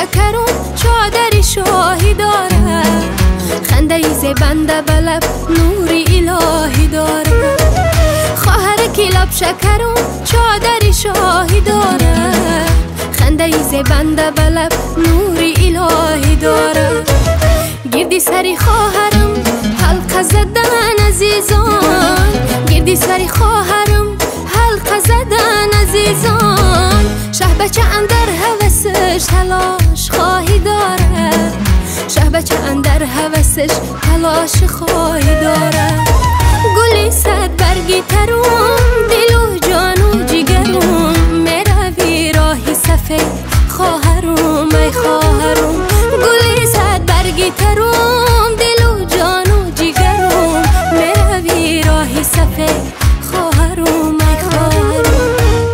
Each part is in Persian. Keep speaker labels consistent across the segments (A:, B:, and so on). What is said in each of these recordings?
A: شکرم چادری شاهی داره، خنده زبنده به لب نوری الهی داره. خواهرکی لب شکرم چادری شاهی داره، خنده زبنده به لب نوری الهی داره. گردی سری خواهرم حلقه زدن عزیزان، گردی سری خواهرم حلقه زدن عزیزان. شه بچه اندر هوسش تلاش خواهی داره، شه بچه اندر هوسش تلاش خواهی داره. گلی صد برگی ترم دل و جان و جگرم، میروی راهی سفید خواهرم ای خواهرم. گلی صد برگی ترم دل و جان و جگرم، میروی راهی سفید خواهرم ای خواهرم.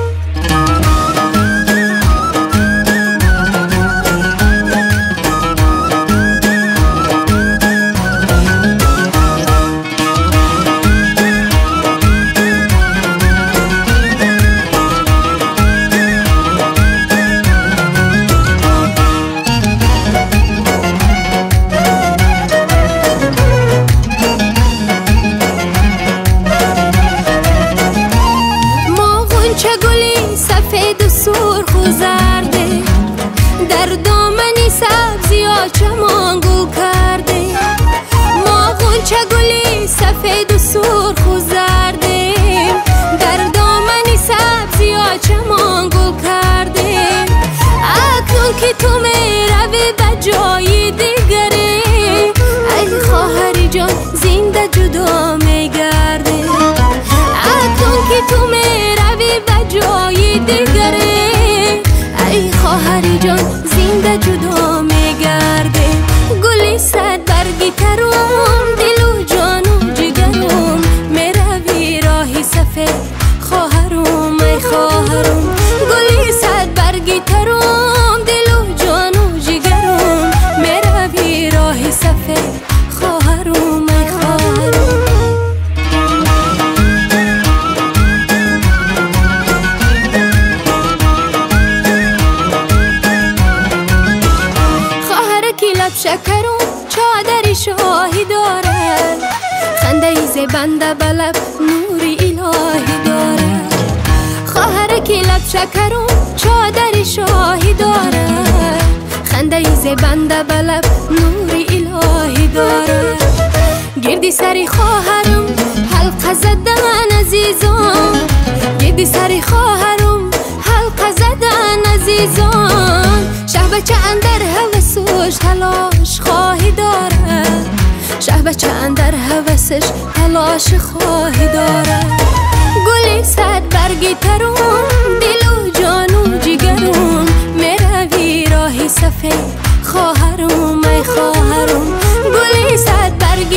A: سفید و سرخ و زرده، در دامنی سبزی ها چمان گل کرده. ما غنچه گلی سفید و سرخ و زرده، در دامنی سبزی ها چمان گل کرده. اکنون که تو میروی به جای دیگری، ای خواهری جان زنده جدا میگرده. اکنون که تو میروی به جای دیگری، ای خواهری جان زنده جدا میگرده. گلی صد برگی ترم دل و جان و جگرم، میروی راهی سفید خواهرم ای خواهرم. گلی صد برگی ترم دل و جان و جگرم، میروی راهی سفید خواهرم ای خواهرم. شکرم چادری شاهی داره، خنده زبنده به لب نوری الهی داره. خواهرکی لب شکرم چادری شاهی داره، خنده زبنده به لب نوری الهی داره. گردی سری خواهرم حلقه زدن عزیزان، گردی سری خواهرم حلقه زدن عزیزان. شه بچه اندر هوسش تلاش خواهی داره، شه بچه اندر هوسش تلاش خواهی داره. گلی صد برگی ترم دل و جان و جگرم، میروی راهی سفید خواهرم ای خواهرم. گلی صد برگی